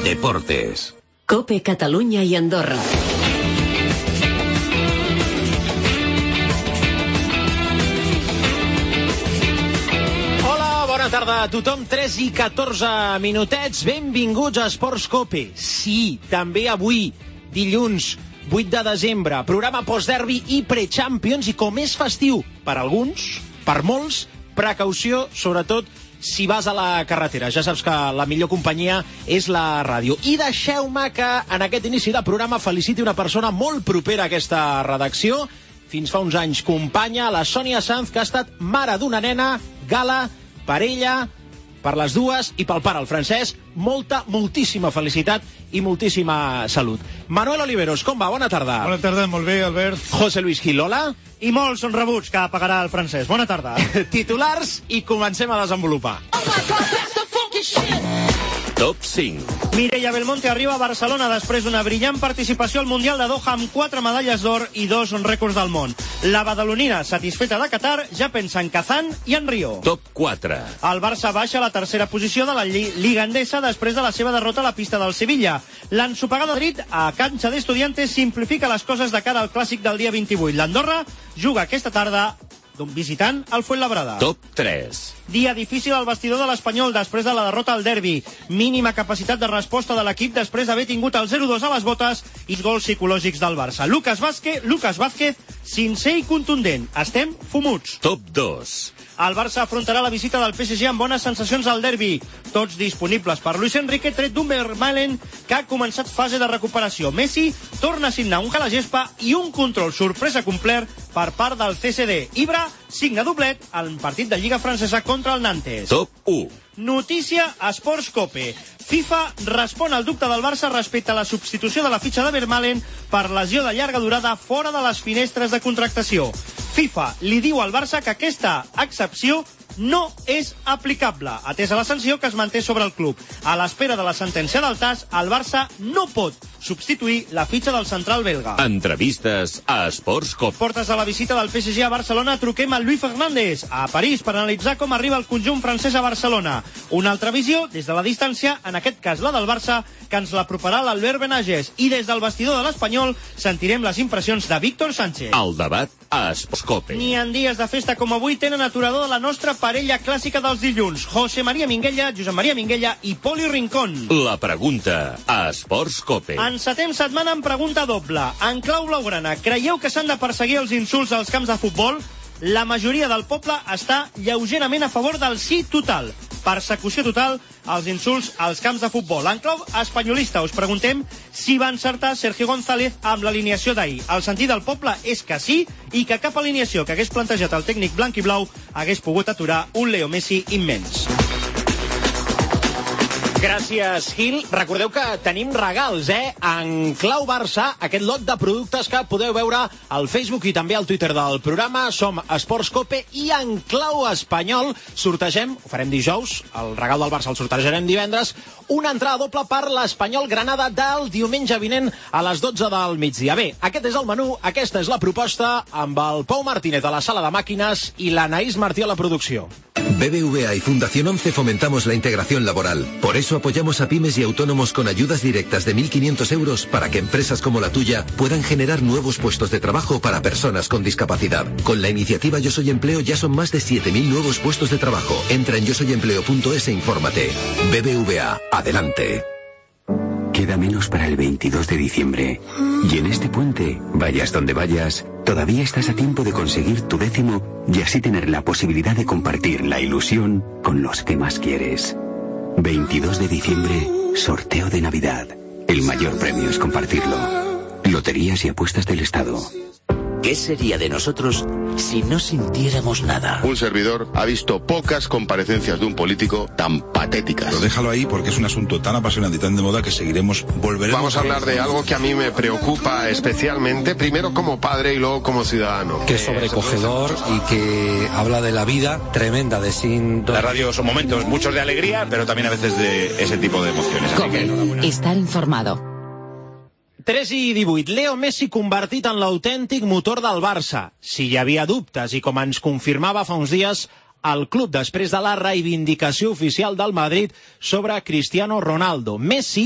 Deportes. COPE Catalunya i Andorra. Bona tarda a tothom, 3 i 14 minutets, benvinguts a Esports COPE. Sí, també avui, dilluns 8 de desembre, programa postderbi i pre-Champions, i com és festiu per alguns, per molts, precaució, sobretot si vas a la carretera. Ja saps que la millor companyia és la ràdio. I deixeu-me que en aquest inici de programa feliciti una persona molt propera a aquesta redacció, fins fa uns anys companya, la Sònia Sanz, que ha estat mare d'una nena, Gala, per ella, per les dues i pel pare, el Francesc. Moltíssima felicitat i moltíssima salut. Manuel Oliveros, com va? Bona tarda. Bona tarda, molt bé, Albert. José Luis Gil, hola. I molts són rebuts que pagarà el Francesc. Bona tarda. Titulars i comencem a desenvolupar. Top 5. Mireia Belmonte arriba a Barcelona després d'una brillant participació al Mundial de Doha amb 4 medalles d'or i 2 rècords del món. La badalonina, satisfeta de Qatar, ja pensa en Kazan i en Rio. Top 4. El Barça baixa a la tercera posició de la Lliga Endesa després de la seva derrota a la pista del Sevilla. L'ensopegada de Madrid a canxa d'Estudiantes simplifica les coses de cara al clàssic del dia 28. L'Andorra juga aquesta tarda visitant el Fuenlabrada. Top 3. Dia difícil al vestidor de l'Espanyol després de la derrota al derbi. Mínima capacitat de resposta de l'equip després d'haver tingut el 0-2 a les botes i gols psicològics del Barça. Lucas Vázquez, sincer i contundent. Estem fumuts. Top 2. El Barça afrontarà la visita del PSG amb bones sensacions al derbi. Tots disponibles per Luis Enrique, tret d'un Vermaelen que ha començat fase de recuperació. Messi torna a signar un Calagespa i un control sorpresa complet per part del CSD. Ibra signa doblet en partit de Lliga Francesa contra el Nantes. Top 1. Notícia Esports COPE. FIFA respon al dubte del Barça respecte a la substitució de la fitxa de Vermaelen per lesió de llarga durada fora de les finestres de contractació. FIFA li diu al Barça que aquesta excepció no és aplicable, atesa la sanció que es manté sobre el club. A l'espera de la sentència del TAS, el Barça no pot substituir la fitxa del central belga. Entrevistes a Esports COPE. Portes de la visita del PSG a Barcelona, truquem a Luis Fernández a París per analitzar com arriba el conjunt francès a Barcelona. Una altra visió, des de la distància, en aquest cas la del Barça, que ens l'aproparà l'Albert Benages. I des del vestidor de l'Espanyol sentirem les impressions de Víctor Sánchez. El debat a Esports COPE. Ni en dies de festa com avui tenen aturador de la nostra parella clàssica dels dilluns. Josep Maria Minguella i Poli Rincón. La pregunta a Esports COPE. Encetem setmana amb pregunta doble. En clau blaugrana, creieu que s'han de perseguir els insults als camps de futbol? La majoria del poble està lleugerament a favor del sí total. Persecució total als insults als camps de futbol. En clau espanyolista us preguntem si va encertar Sergio González amb l'alineació d'ahir. El sentit del poble és que sí i que cap alineació que hagués plantejat el tècnic blanc i blau hagués pogut aturar un Leo Messi immens. Gràcies, Gil. Recordeu que tenim regals, En clau Barça, aquest lot de productes que podeu veure al Facebook i també al Twitter del programa. Som Esports COPE i en clau espanyol sortegem, ho farem dijous, el regal del Barça el sortejarem divendres, una entrada doble per l'Espanyol Granada del diumenge vinent a les 12 del migdia. Bé, aquest és el menú, aquesta és la proposta, amb el Pau Martínez a la sala de màquines i l'Anaís Martí a la producció. BBVA y Fundación 11 fomentamos la integración laboral. Por eso apoyamos a pymes y autónomos con ayudas directas de 1.500 euros para que empresas como la tuya puedan generar nuevos puestos de trabajo para personas con discapacidad. Con la iniciativa Yo Soy Empleo ya son más de 7.000 nuevos puestos de trabajo. Entra en yosoyempleo.es e infórmate. BBVA, adelante. Queda menos para el 22 de diciembre. Y en este puente, vayas donde vayas, todavía estás a tiempo de conseguir tu 10º y así tener la posibilidad de compartir la ilusión con los que más quieres. 22 de diciembre, sorteo de Navidad. El mayor premio es compartirlo. Loterías y apuestas del Estado. ¿Qué sería de nosotros si no sintiéramos nada? Un servidor ha visto pocas comparecencias de un político tan patéticas. Pero déjalo ahí porque es un asunto tan apasionante y tan de moda que volveremos. Vamos a hablar de algo que a mí me preocupa especialmente, primero como padre y luego como ciudadano. Que es sobrecogedor y que habla de la vida tremenda de Sin. La radio son momentos muchos de alegría, pero también a veces de ese tipo de emociones. COPE. Estar informado. 3 i 18. Leo Messi convertit en l'autèntic motor del Barça. Si hi havia dubtes i com ens confirmava fa uns dies el club després de la reivindicació oficial del Madrid sobre Cristiano Ronaldo. Messi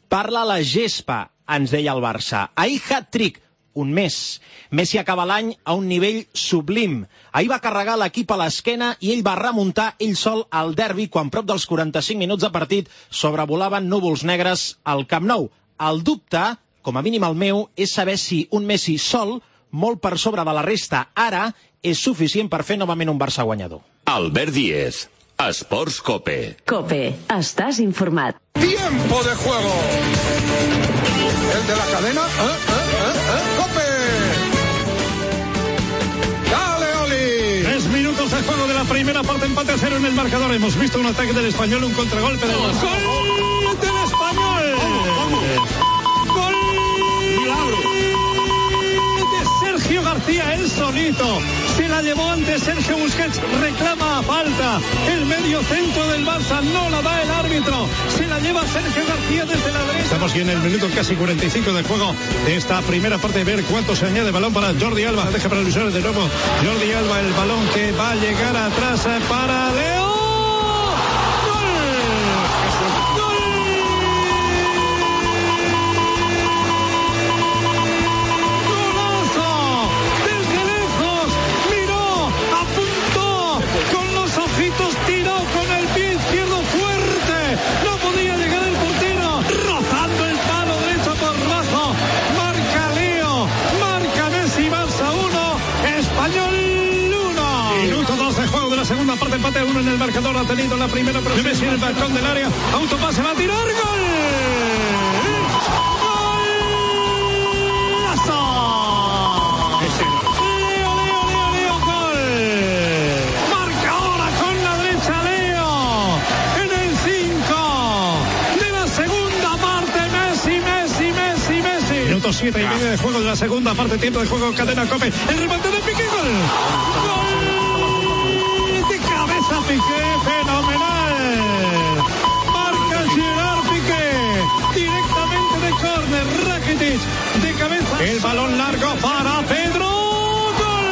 Parla la gespa, ens deia el Barça. Ahir hat-trick, un mes. Messi acaba l'any a un nivell sublim. Ahir va carregar l'equip a l'esquena i ell va remuntar ell sol al derbi quan prop dels 45 minuts de partit sobrevolaven núvols negres al Camp Nou. El dubte, com a mínim el meu, és saber si un Messi sol, molt per sobre de la resta ara, és suficient per fer novament un Barça guanyador. Albert Díez, Esports Cope. Cope, estàs informat. Tiempo de juego. El de la cadena. ¡Cope! ¡Dale, Oli! 3 minutos de juego de la primera parte, empate a 0 en el marcador. Hemos visto un ataque del Español, un contragolpe del Barça. ¡Gol del Español! ¡Gol de Sergio García, él solito! Se la llevó ante Sergio Busquets, reclama falta. El medio centro del Barça no la da el árbitro. Se la lleva Sergio García desde la derecha. Estamos aquí en el minuto casi 45 de juego de esta primera parte. Ver cuánto se añade. Balón para Jordi Alba. Deja para Luis Suárez de nuevo. Jordi Alba, el balón que va a llegar atrás para Leo. Tiró con el pie izquierdo fuerte, no podía llegar el portero, rozando el palo derecho por bajo. Marca Leo, marca Messi. Barça 1, Español 1. Minuto 2 de juego de la segunda parte, empate 1 en el marcador. Ha tenido la primera, pero Messi en el balcón del área, autopase, va a tirar, ¡gol! Minuto 7 y medio de juego de la segunda parte, tiempo de juego, cadena Cope. El remate de Piqué, gol. Gol de cabeza Piqué, fenomenal. Marca Gerard Piqué, directamente de córner, Rakitic, de cabeza. El balón largo para Pedro. Gol.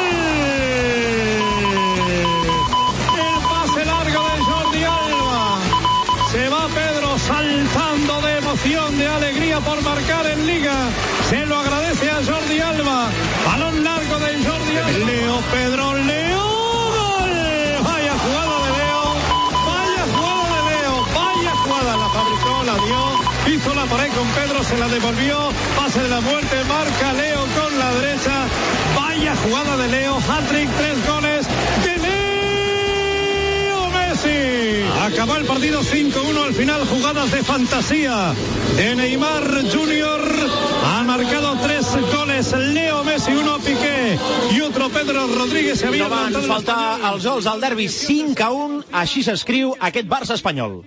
El pase largo de Jordi Alba. Se va Pedro saltando de emoción, de alegría por marcar en Liga. Se lo agradece a Jordi Alba. Balón largo de Jordi Alba. Leo, Pedro, Leo. ¡Gol! Vaya jugada de Leo. Vaya jugada de Leo. Vaya jugada. La fabricó, la dio. Hizo la pared con Pedro, se la devolvió. Pase de la muerte. Marca Leo con la derecha. Vaya jugada de Leo. Hat-trick, 3 goles de Leo Messi. Acabó el partido 5-1 al final. Jugadas de fantasía de Neymar Jr. Ha marcado 3 goles, Leo Messi, 1 Piqué i otro Pedro Rodríguez. No van faltar els gols al derbi, 5-1, així s'escriu aquest Barça espanyol.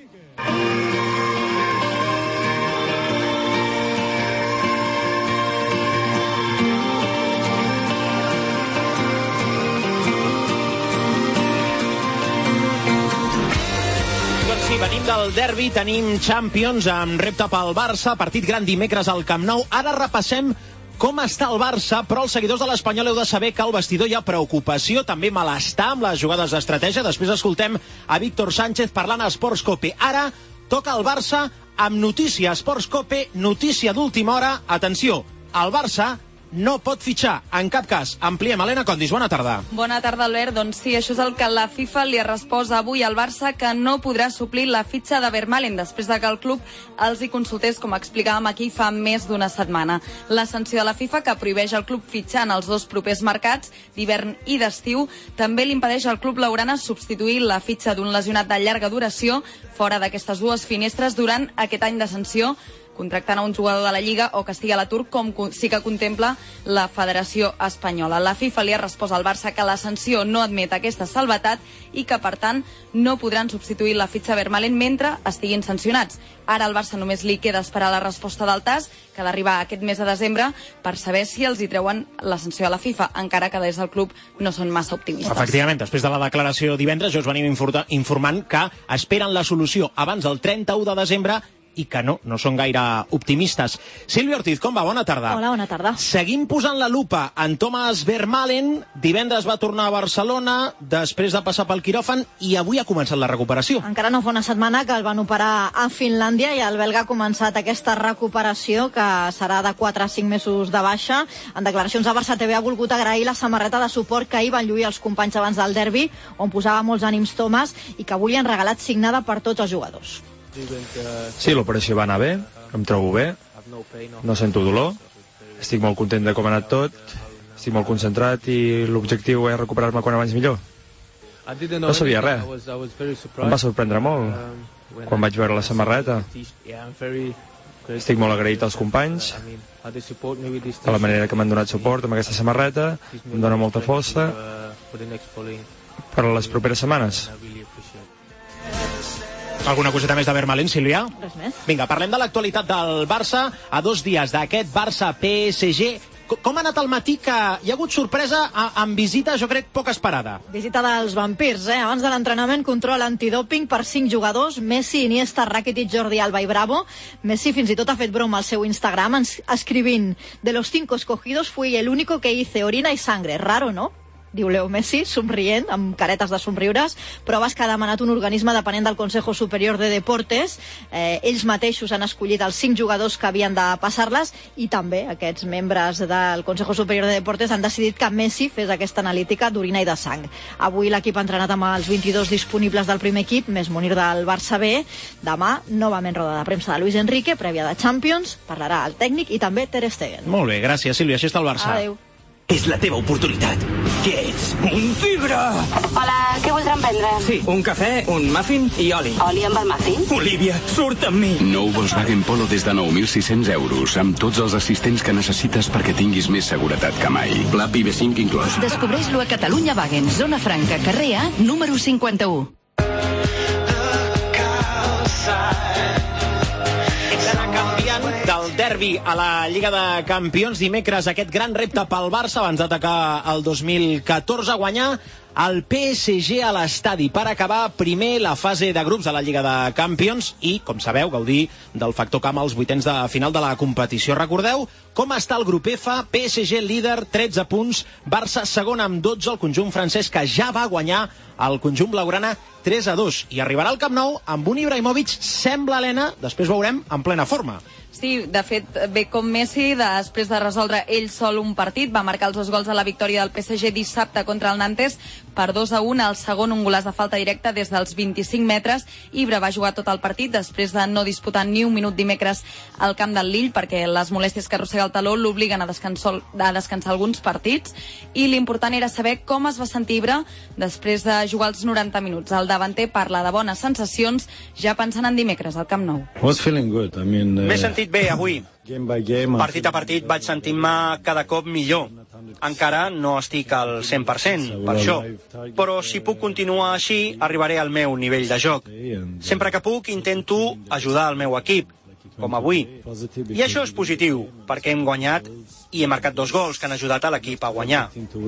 Sí, venim del derbi, tenim Champions amb repte pel Barça, partit gran dimecres al Camp Nou. Ara repassem com està el Barça, però els seguidors de l'Espanyol heu de saber que al vestidor hi ha preocupació, també malestar amb les jugades d'estratègia. Després escoltem a Víctor Sánchez parlant a Esports Cope. Ara toca el Barça amb notícia. Esports Cope, notícia d'última hora. Atenció, el Barça no pot fitxar, en cap cas. Ampliem. Helena Condis, bona tarda. Bona tarda, Albert. Doncs sí, això és el que la FIFA li ha respost avui al Barça, que no podrà suplir la fitxa de Vermaelen després de que el club els hi consultés, com explicàvem aquí fa més d'una setmana. La sanció de la FIFA, que prohibeix al club fitxar en els 2 propers mercats, d'hivern i d'estiu, també li impedeix al club blaugrana substituir la fitxa d'un lesionat de llarga duració fora d'aquestes 2 finestres durant aquest any de sanció, contractant a un jugador de la Lliga o que estigui a l'atur, com sí que contempla la Federació Espanyola. La FIFA li ha respost al Barça que la sanció no admet aquesta salvetat i que, per tant, no podran substituir la fitxa Vermaelen mentre estiguin sancionats. Ara al Barça només li queda esperar la resposta del TAS, que ha d'arribar aquest mes de desembre, per saber si els hi treuen la sanció a la FIFA, encara que des del club no són massa optimistes. Efectivament, després de la declaració divendres, ja us venim informant que esperen la solució abans del 31 de desembre i que no són gaire optimistes. Sílvia Ortiz, com va? Bona tarda. Hola, bona tarda. Seguim posant la lupa en Thomas Vermaelen. Divendres va tornar a Barcelona després de passar pel quiròfan i avui ha començat la recuperació. Encara no fa una setmana que el van operar a Finlàndia i el belga ha començat aquesta recuperació que serà de 4 a 5 mesos de baixa. En declaracions a Barça TV ha volgut agrair la samarreta de suport que ahir van lluir els companys abans del derbi, on posava molts ànims Thomas i que avui li han regalat signada per tots els jugadors. Sí, l'operació va anar bé, em trobo bé, no sento dolor, estic molt content de com ha anat tot, estic molt concentrat i l'objectiu és recuperar-me quan abans millor. No sabia res, em va sorprendre molt quan vaig veure la samarreta. Estic molt agraït als companys de la manera que m'han donat suport amb aquesta samarreta, em dona molta força per a les properes setmanes. Alguna coseta més de Vermaelen, Sílvia? Res més. Vinga, parlem de l'actualitat del Barça a 2 dies d'aquest Barça-PSG. Com ha anat el matí, que hi ha hagut sorpresa amb visita, jo crec, poc esperada? Visita dels vampirs, Abans de l'entrenament, control antidòping per 5 jugadors, Messi, Iniesta, Rakitic, Jordi Alba i Bravo. Messi fins i tot ha fet broma al seu Instagram escrivint: de los 5 escogidos fui el único que hice orina y sangre. Raro, ¿no? Diu Leo Messi, somrient, amb caretes de somriures. Proves que ha demanat un organisme dependent del Consejo Superior de Deportes. Ells mateixos han escollit els 5 jugadors que havien de passar-les i també aquests membres del Consejo Superior de Deportes han decidit que Messi fes aquesta analítica d'orina i de sang. Avui l'equip ha entrenat amb els 22 disponibles del primer equip, més Munir del Barça B. Demà, novament roda de premsa de Luis Enrique, prèvia de Champions, parlarà el tècnic i també Ter Stegen. Molt bé, gràcies, Sílvia, així està el Barça. Adéu. És la teva oportunitat. Què ets? Un tigre! Hola, què voldran prendre? Sí, un cafè, un muffin i oli. Oli amb el muffin? Olivia, surt amb mi! Nou Volkswagen Polo des de 9.600 euros, amb tots els assistents que necessites perquè tinguis més seguretat que mai. Pla PIB5 inclòs. Descobreix-lo a Catalunya Wagen, Zona Franca, carrer A, número 51. Del derbi a la Lliga de Campions, dimecres aquest gran repte pel Barça abans d'atacar el 2014, guanyar el PSG a l'estadi per acabar primer la fase de grups de la Lliga de Campions i, com sabeu, gaudir del factor camp als vuitens de final de la competició. Recordeu com està el grup F: PSG líder, 13 punts, Barça segon amb 12, el conjunt francès que ja va guanyar el conjunt blaugrana 3-2 i arribarà al Camp Nou amb un Ibrahimovic, sembla, Helena, després veurem, en plena forma. Sí, de fet, ve com Messi, després de resoldre ell sol un partit, va marcar els 2 gols a la victòria del PSG dissabte contra el Nantes per 2-1, el segon un golàs de falta directa des dels 25 metres. Ibra va jugar tot el partit després de no disputar ni un minut dimecres al camp del Lille perquè les molèsties que arrossega el taló l'obliguen a descansar alguns partits i l'important era saber com es va sentir Ibra després de jugar els 90 minuts. El davanter parla de bones sensacions ja pensant en dimecres al Camp Nou. M'he sentit bé avui. Partit a partit vaig sentint-me cada cop millor. Encara no estic al 100%, per això. Però si puc continuar així, arribaré al meu nivell de joc. Sempre que puc, intento ajudar el meu equip, com avui. I això és positiu, perquè hem guanyat i he marcat 2 gols que han ajudat a l'equip a guanyar.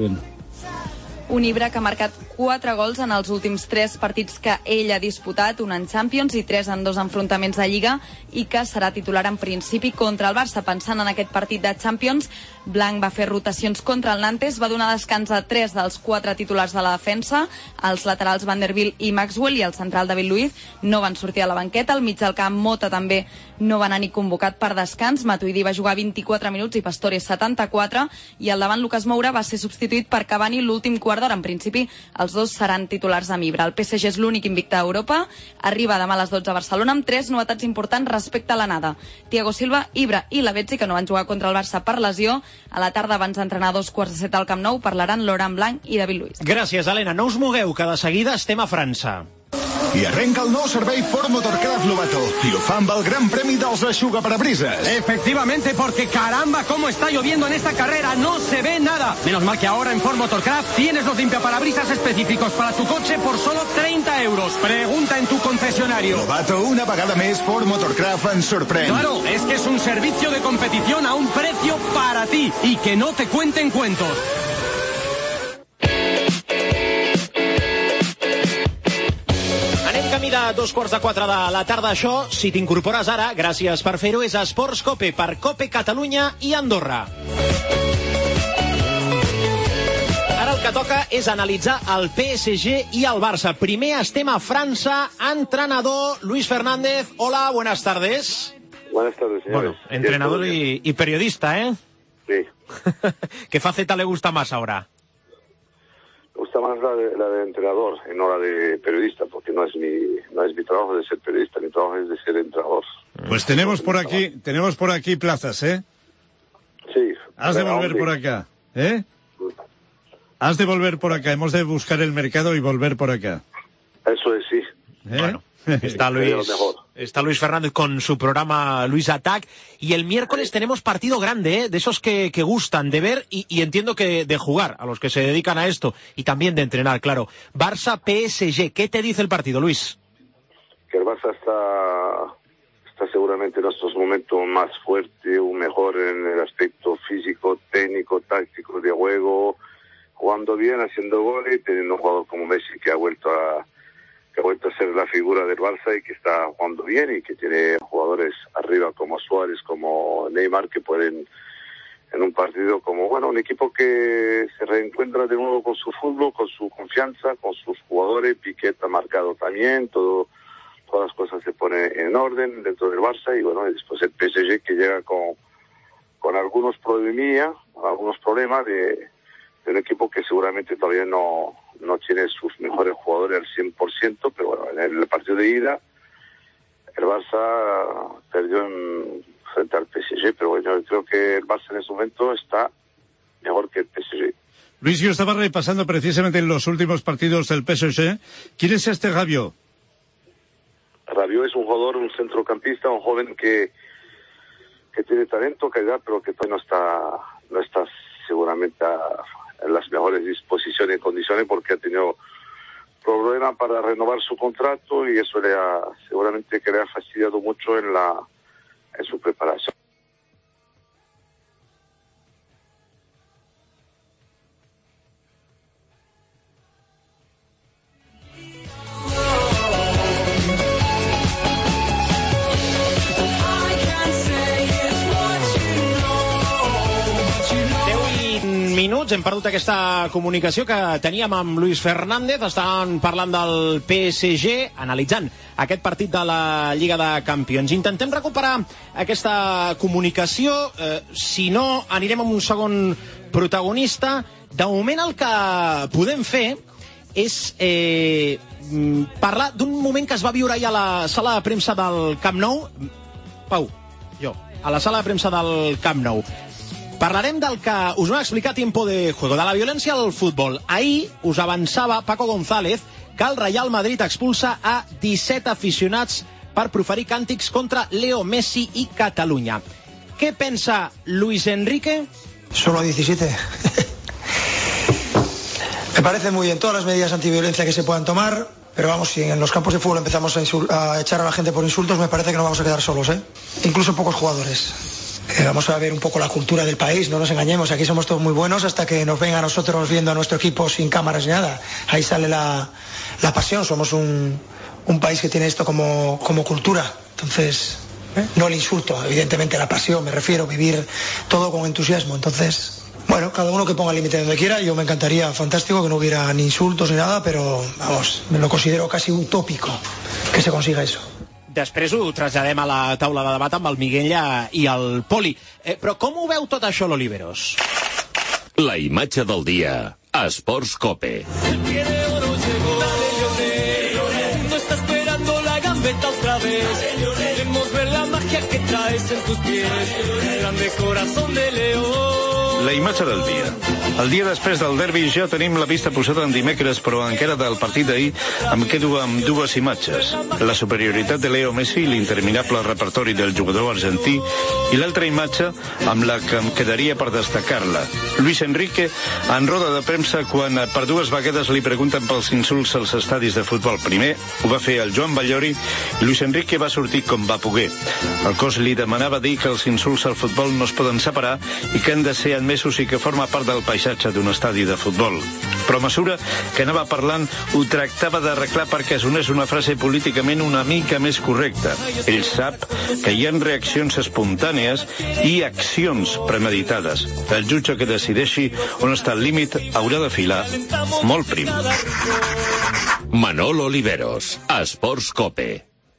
Un Ibra que ha marcat 4 gols en els últims 3 partits que ell ha disputat, un en Champions i 3 en 2 enfrontaments de Lliga, i que serà titular en principi contra el Barça. Pensant en aquest partit de Champions, Blanc va fer rotacions contra el Nantes, va donar descans a 3 dels 4 titulars de la defensa, els laterals Vanderbilt i Maxwell, i el central David Luiz no van sortir a la banqueta. Al mig del camp, Mota també no va anar ni convocat per descans, Matuidi va jugar 24 minuts i Pastore 74, i al davant Lucas Moura va ser substituït per Cavani l'últim quart d'hora. En principi, els dos seran titulars amb Ibra. El PSG és l'únic invicte a Europa, arriba demà a les 12 a Barcelona amb 3 novetats importants respecte a l'anada. Thiago Silva, Ibra i Lavezzi, que no van jugar contra el Barça per lesió. A la tarda, abans d'entrenar a 2:15 al Camp Nou, parlaran Laurent Blanc i David Luiz. Gràcies, Helena. No us mogueu, que de seguida estem a França. I arrenca el nou servei Ford Motorcraft Lobato y ho fa amb el gran premi dels eixugaparabrisas. Efectivamente, porque caramba, cómo está lloviendo en esta carrera, no se ve nada. Menos mal que ahora en Ford Motorcraft tienes los limpiaparabrisas específicos para tu coche por solo 30 euros. Pregunta en tu concesionario. Lobato, una vegada més, Ford Motorcraft ens sorprèn. Claro, es que es un servicio de competición a un precio para ti y que no te cuenten cuentos. Camí de 3:45 de la tarda. Això, si t'incorpores ara, gràcies per fer-ho, és Esports Cope, per Cope Catalunya i Andorra. Ara el que toca és analitzar el PSG i el Barça. Primer estem a França. Entrenador Luis Fernández. Hola, buenas tardes. Buenas tardes, señores. Bueno, entrenador y periodista, ¿eh? Sí. ¿Qué faceta le gusta más ahora? Me gusta más la de entrenador y no la de periodista, porque no es mi trabajo de ser periodista, mi trabajo es de ser entrenador. Pues tenemos por aquí plazas, ¿eh? Sí. Has de volver por acá, ¿eh? Has de volver por acá, hemos de buscar el mercado y volver por acá. Eso es, sí. Bueno, está Luis Fernández con su programa Luis Attack, y el miércoles tenemos partido grande, de esos que gustan de ver y entiendo que de jugar, a los que se dedican a esto, y también de entrenar, claro. Barça-PSG, ¿qué te dice el partido, Luis? Que el Barça está seguramente en estos momentos más fuerte o mejor en el aspecto físico, técnico, táctico, de juego, jugando bien, haciendo goles, y teniendo un jugador como Messi que ha vuelto a ser la figura del Barça y que está jugando bien, y que tiene jugadores arriba como Suárez, como Neymar, que pueden en un partido como, bueno, un equipo que se reencuentra de nuevo con su fútbol, con su confianza, con sus jugadores. Piqué ha marcado también, todas las cosas se ponen en orden dentro del Barça, y bueno, y después el PSG que llega con algunos problemas de un equipo que seguramente todavía no tiene sus mejores jugadores al 100%, pero bueno, en el partido de ida el Barça perdió frente al PSG, pero bueno, yo creo que el Barça en ese momento está mejor que el PSG. Luis, yo estaba repasando precisamente en los últimos partidos del PSG. ¿Quién es este Rabiot? Rabiot es un jugador, un centrocampista, un joven que tiene talento, calidad, pero que todavía no está seguramente en las mejores disposiciones y condiciones, porque ha tenido problemas para renovar su contrato, y eso seguramente le ha fastidiado mucho en su preparación. Minuts, hem perdut aquesta comunicació que teníem amb Luis Fernández. Estaven parlant del PSG, analitzant aquest partit de la Lliga de Campions. Intentem recuperar aquesta comunicació, si no anirem amb un segon protagonista. De moment el que podem fer és parlar d'un moment que es va viure ahir a la sala de premsa del Camp Nou. Pau, a la sala de premsa del Camp Nou. Parlarem del que us va explicar Tiempo de Juego, de la violència al futbol. Ahir us avançava Paco González que el Real Madrid expulsa a 17 aficionats per proferir càntics contra Leo Messi i Catalunya. Què pensa Luis Enrique? Solo 17. Me parece muy bien todas las medidas antiviolencia que se puedan tomar, pero vamos, si en los campos de fútbol empezamos a echar a la gente por insultos, me parece que no vamos a quedar solos, incluso pocos jugadores. Vamos a ver un poco la cultura del país, no nos engañemos, aquí somos todos muy buenos hasta que nos vengan a nosotros viendo a nuestro equipo sin cámaras ni nada. Ahí sale la pasión, somos un país que tiene esto como cultura. Entonces, no el insulto, evidentemente la pasión, me refiero, vivir todo con entusiasmo. Entonces, bueno, cada uno que ponga el límite donde quiera. Yo me encantaría, fantástico, que no hubiera ni insultos ni nada, pero vamos, me lo considero casi utópico que se consiga eso. Després ho traslladem a la taula de debat amb el Miguel i el Poli. Però com ho veu tot això l'Oliveros? La imatge del dia a Esports Cope. El pie de oro llegó, dale Lionel, el mundo está esperando la gambeta otra vez. Queremos ver la magia que traes en tus pies, el grande corazón de León. La imatge del dia. El dia després del derbi ja tenim la vista posada en dimecres, però encara del partit d'ahir em quedo amb dues imatges. La superioritat de Leo Messi, l'interminable repertori del jugador argentí, i l'altra imatge amb la que em quedaria per destacar-la. Luis Enrique, en roda de premsa, quan per dues vegades li pregunten pels insults als estadis de futbol. Primer ho va fer el Joan Ballori i Luis Enrique va sortir com va poder. El cos li demanava dir que els insults al futbol no es poden separar i que han de ser admesos mesos i que forma part del paisatge d'un estadi de futbol. Però a mesura que anava parlant, ho tractava d'arreglar perquè sonés una frase políticament una mica més correcta. Ell sap que hi ha reaccions espontànies i accions premeditades. El jutge que decideixi on està el límit haurà de filar molt prim. Manolo Oliveros, Esports Cope.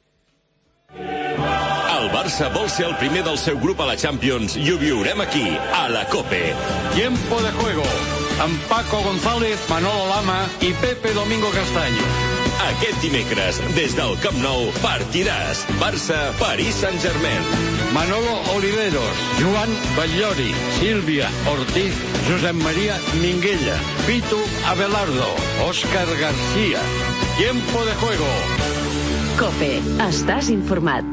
El Barça vol ser el primer del seu grup a la Champions i ho viurem aquí, a la Cope. Tiempo de juego. Amb Paco González, Manolo Lama i Pepe Domingo Castaño. Aquest dimecres, des del Camp Nou, partidàs Barça-París Saint-Germain. Manolo Oliveros, Joan Batllori, Sílvia Ortiz, Josep María Minguella, Pitu Abelardo, Òscar García. Tiempo de juego. Cope, estàs informat.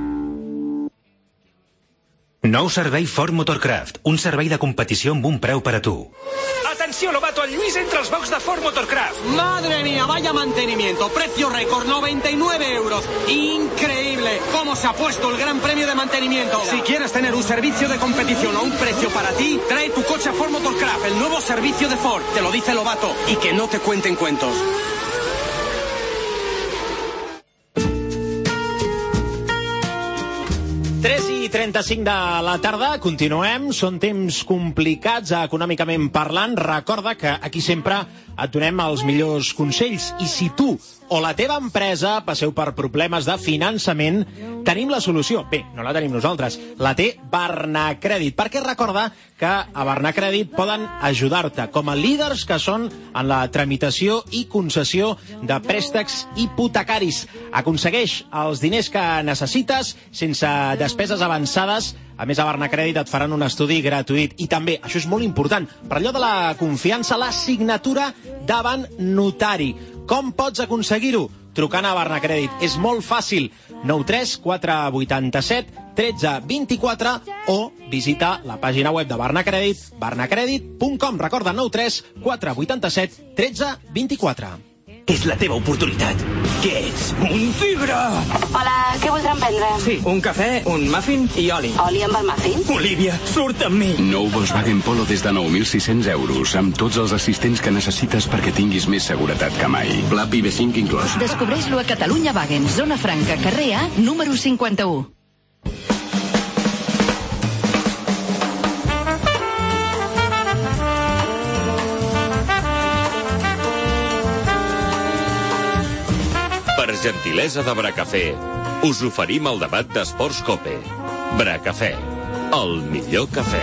Nou servei Ford Motorcraft, un servei de competició amb un preu per a tu. Atenció, Lobato, el Lluís entre els box de Ford Motorcraft. Madre mía, vaya mantenimiento. Precio récord, 99 euros. Increíble. ¿Cómo se ha puesto el gran premio de mantenimiento? Si quieres tener un servicio de competición a un precio para ti, trae tu coche a Ford Motorcraft, el nuevo servicio de Ford. Te lo dice Lobato. Y que no te cuenten cuentos. 3:35 de la tarda, continuem. Són temps complicats econòmicament parlant. Recorda que aquí sempre et donem els millors consells. I si tu o la teva empresa passeu per problemes de finançament, tenim la solució. Bé, no la tenim nosaltres, la té Barnacrèdit, perquè recorda que a Barnacrèdit poden ajudar-te com a líders que són en la tramitació i concessió de préstecs hipotecaris. Aconsegueix els diners que necessites sense despeses avançades. A més, a Barnacrèdit et faran un estudi gratuït. I també, això és molt important, per allò de la confiança, la signatura davant notari. Com pots aconseguir-ho? Trucant a Barnacrèdit. És molt fàcil. 93 487 13 24 o visita la pàgina web de Barnacrèdit, barnacrèdit.com. Recorda, 93 487 13 24. És la teva oportunitat. Què ets? Un tigre! Hola, què voldran prendre? Sí, un cafè, un muffin i oli. Oli amb el muffin? Olivia, surt amb mi! Nou Volkswagen Polo des de 9.600 euros, amb tots els assistents que necessites perquè tinguis més seguretat que mai. Pla PIB5 inclòs. Descobreix-lo a Catalunya Wagen, zona franca, carrer A, número 51. Per gentilesa de Bracafé, us oferim el debat d'Esports Cope. Bracafé, el millor cafè.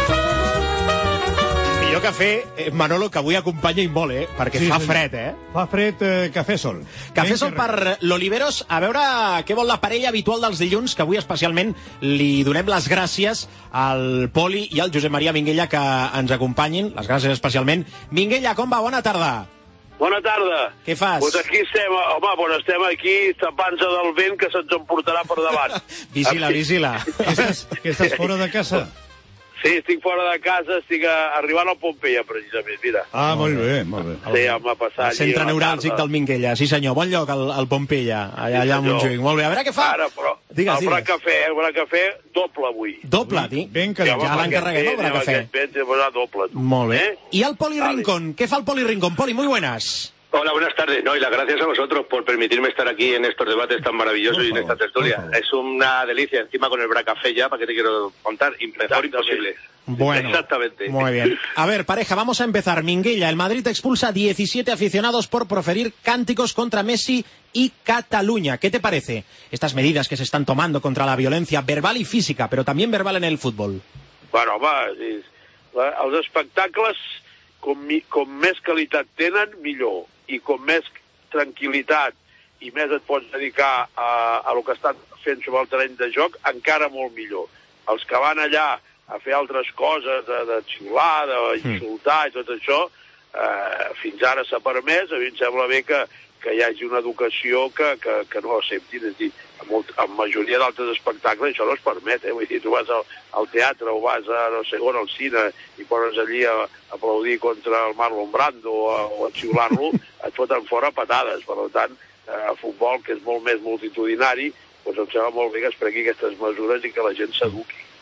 Millor cafè, Manolo, que avui acompanya i molt, perquè sí, fa fred, Fa fred, cafè sol. Cafè sol per l'Oliveros. A veure què vol la parella habitual dels dilluns, que avui especialment li donem les gràcies al Poli i al Josep Maria Minguella que ens acompanyin. Les gràcies especialment. Minguella, com va? Bona tarda. Bona tarda. Què fas? Pues aquí estem, home, estem aquí tapant-se del vent que se'ns emportarà per davant. Vigila. Que estàs fora de casa? Sí, estic fora de casa, estic arribant al Pompeia, precisament, mira. Ah, molt bé, molt bé. Sí, home, passar allí. El centre neuràlgic del Minguella, sí senyor, bon lloc, el Pompeia, allà a Montjuïc. Molt bé, a veure què fa. Ara, però, digues. El Bracafé doble avui. Doble, ben que ja l'encarreguem, el Bracafé. Doble. Molt bé. I el Poli Rincón, què fa el Poli Rincón? Poli, muy buenas. Hola, buenas tardes. No, y las gracias a vosotros por permitirme estar aquí en estos debates tan maravillosos y en esta tertulia. Es una delicia, encima con el Bracafé ya, ¿para qué te quiero contar? Mejor imposible. Bueno, exactamente. Muy bien. A ver, pareja, vamos a empezar. Minguella, el Madrid expulsa a 17 aficionados por proferir cánticos contra Messi y Cataluña. ¿Qué te parece? Estas medidas que se están tomando contra la violencia verbal y física, pero también verbal en el fútbol. Bueno, home, els espectacles, com més qualitat tenen, millor. I com més tranquil·litat i més et pots dedicar a lo que estan fent sobre el terreny de joc, encara molt millor. Els que van allà a fer altres coses, de xiular, d'insultar i tot això, fins ara s'ha permès. A mi em sembla bé que hi hagi una educació que no acceptin. És dir, en majoria d'altres espectacles això no es permet. Vull dir, tu vas al teatre o vas no sé on, al cine, i poses allí a aplaudir contra el Marlon Brando o a xiular-lo, et foten fora patades. Per tant, a futbol, que és molt més multitudinari, doncs em sembla molt bé que es prengui aquestes mesures i que la gent s'eduqui.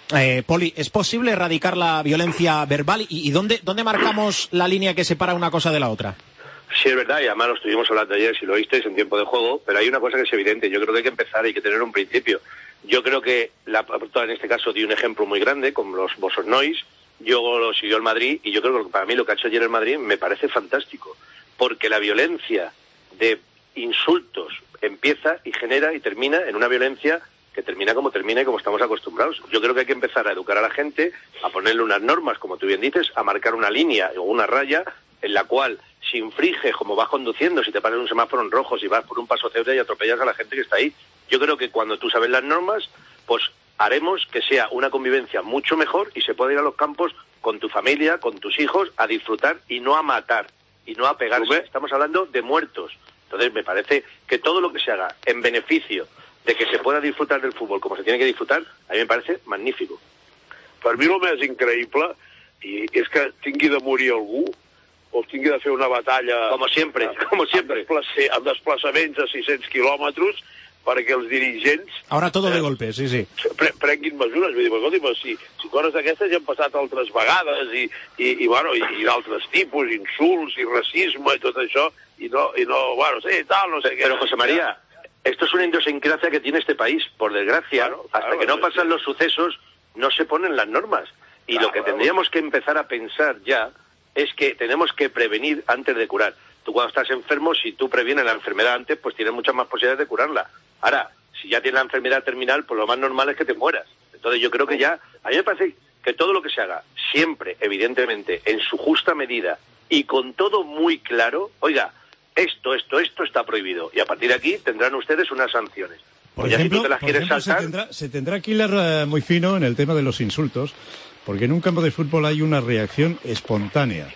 Poli, ¿es posible erradicar la violencia verbal? ¿Y dónde marcamos la línea que separa una cosa de la otra? Sí, es verdad, y además lo estuvimos hablando ayer, si lo oísteis, en tiempo de juego, pero hay una cosa que es evidente. Yo creo que hay que empezar, hay que tener un principio. Yo creo que Laporta en este caso dio un ejemplo muy grande, con los Bosos Nois, yo lo siguió el Madrid, y yo creo que para mí lo que ha hecho ayer el Madrid me parece fantástico, porque la violencia de insultos empieza y genera y termina en una violencia que termina y como estamos acostumbrados. Yo creo que hay que empezar a educar a la gente, a ponerle unas normas, como tú bien dices, a marcar una línea o una raya en la cual si infringes, como vas conduciendo, si te paras un semáforo en rojo, si vas por un paso cebra y atropellas a la gente que está ahí. Yo creo que cuando tú sabes las normas, pues haremos que sea una convivencia mucho mejor y se pueda ir a los campos con tu familia, con tus hijos, a disfrutar y no a matar y no a pegarse. Estamos hablando de muertos. Entonces me parece que todo lo que se haga en beneficio de que se pueda disfrutar del fútbol como se tiene que disfrutar, a mí me parece magnífico. Per mi el més increïble és que tingui de morir algú o tingui de fer una batalla... Como siempre. Amb desplaçaments a 600 quilòmetres perquè els dirigents... Ahora todo de golpe, sí. Prenguin mesures. Vull dir, escolti, però si coses d'aquestes ja han passat altres vegades i d'altres tipus, insults i racisme i tot això, i no, sí, tal, no sé què... Pero, José María, esto es una idiosincrasia que tiene este país. Por desgracia, hasta que no pasan los sucesos, no se ponen las normas. Y lo que tendríamos que empezar a pensar ya es que tenemos que prevenir antes de curar. Tú cuando estás enfermo, si tú previenes la enfermedad antes, pues tienes muchas más posibilidades de curarla. Ahora, si ya tienes la enfermedad terminal, pues lo más normal es que te mueras. Entonces yo creo que ya, a mí me parece que todo lo que se haga, siempre, evidentemente, en su justa medida y con todo muy claro, oiga, esto está prohibido. Y a partir de aquí tendrán ustedes unas sanciones. Por ya ejemplo, si tú te las quieres saltar... se tendrá que hilar muy fino en el tema de los insultos, porque en un campo de fútbol hay una reacción espontánea.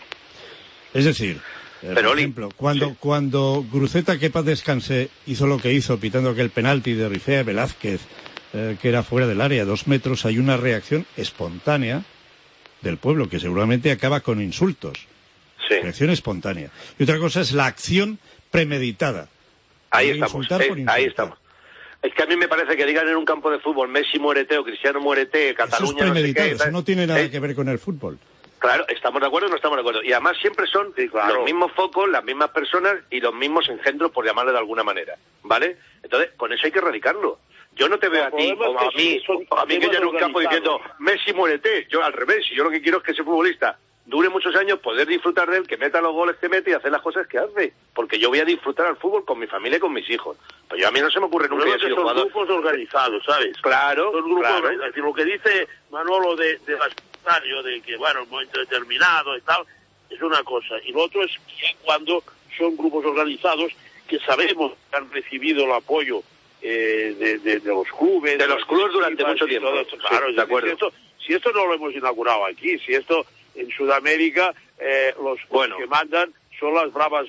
Es decir, por ejemplo, cuando Gruceta, que paz descanse, hizo lo que hizo, pitando aquel penalti de Rifea Velázquez, que era fuera del área, 2 metros, hay una reacción espontánea del pueblo, que seguramente acaba con insultos. Sí. Reacción espontánea. Y otra cosa es la acción premeditada. Ahí estamos. Es que a mí me parece que digan en un campo de fútbol Messi muérete o Cristiano muérete, Cataluña... Eso es premeditado, no sé qué, eso no tiene nada que ver con el fútbol. Claro, ¿estamos de acuerdo o no estamos de acuerdo? Y además siempre son los mismos focos, las mismas personas y los mismos engendros, por llamarle de alguna manera, ¿vale? Entonces, con eso hay que erradicarlo. Yo no te veo a ti o a mí que ya en un campo diciendo Messi muérete. Yo al revés, yo lo que quiero es que ese futbolista dure muchos años, poder disfrutar de él, que meta los goles que mete y hacer las cosas que hace. Porque yo voy a disfrutar al fútbol con mi familia y con mis hijos. Pues a mí no se me ocurre nunca que haya sido jugador. Son grupos organizados, ¿sabes? Claro, son grupos, es decir, lo que dice Manolo de Gaspario, de que, bueno, un momento determinado y tal, es una cosa. Y lo otro es ya cuando son grupos organizados que sabemos que han recibido el apoyo de los clubes. De los clubes durante mucho tiempo. Claro, sí, de acuerdo. Si esto no lo hemos inaugurado aquí, si esto en Sudamérica los que mandan son las barras